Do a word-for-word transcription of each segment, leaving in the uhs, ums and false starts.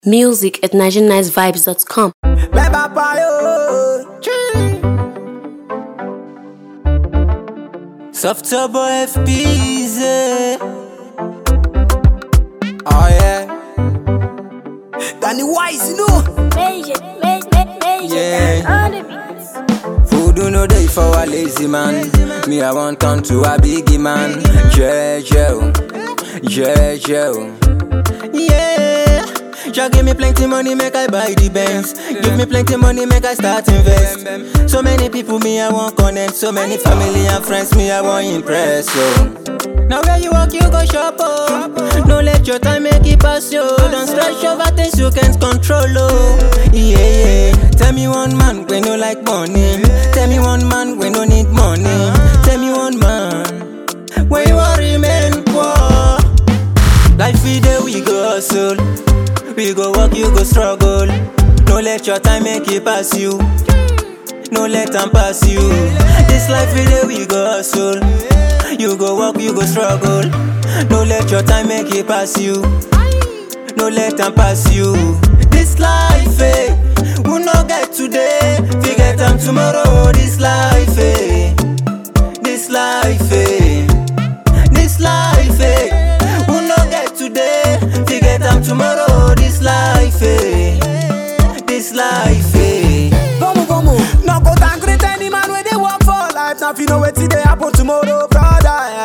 Music at nigerian nice vibes dot com. Soft Turbo F P's. Oh yeah. Danny Wise, you know. Major, major, major, Yeah. on the beats. Food do no day for a lazy man. Me I want turn to a biggie man. Jejo, Jejo. Yeah. Jah give me plenty money, make I buy the Benz. Give me plenty money, make I start invest. So many people me I want connect. So many family and friends me I want impress. So now where you walk, you go shop, oh. No let your time make it pass you. Don't stress over things you can't control, oh. Yeah, yeah. Tell me one man when you like money. Tell me one man when you need money. Tell me one man when you want remain poor. Life we day we go hustle. We go work, you go struggle. No let your time make it pass you. No let them pass you. This life we day we go hustle. You go work, you go struggle. No let your time make it pass you. No let them pass you. This life, eh, we no get today. We get them tomorrow. This life, eh, this life, eh, this life, eh, we no get today. We get them tomorrow. This life, eh, this life, eh. Gomu, gomu. No go thank great any man where they work for life. Now if you know what today happen tomorrow, brother.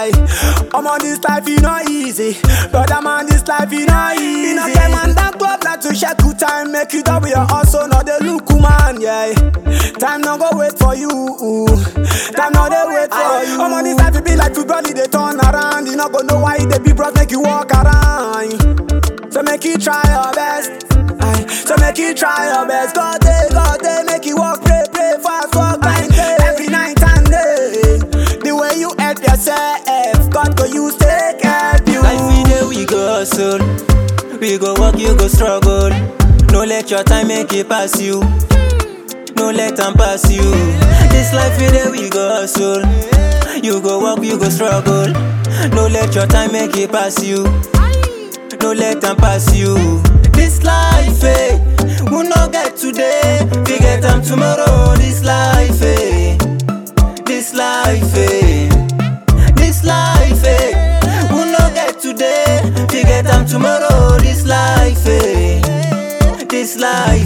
I'm on this life, you know easy. Brother man, this life, you know easy. You know, them man that club like to share good time. Make you double your hustle, not the look, man, yeah. Time no go wait for you. Time no they wait for you. I'm on this life, it be like football, they turn around. You not go know why they be bros make you walk around. So make you try your best. Aye. So make you try your best. God day, God day, make you walk, pray, pray, fast, walk, grind, day. Every night and day. The way you help yourself, God go use take help you. Life we day we go hustle. We go work, you go struggle. No let your time make it pass you. No let them pass you. This life we day we go hustle. You go work, you go struggle. No let your time make it pass you. No let them pass you. This life, eh, we no get today. We get them tomorrow. This life, eh, this life, eh, this life, eh, we no get today. We get them tomorrow. This life, eh, this life.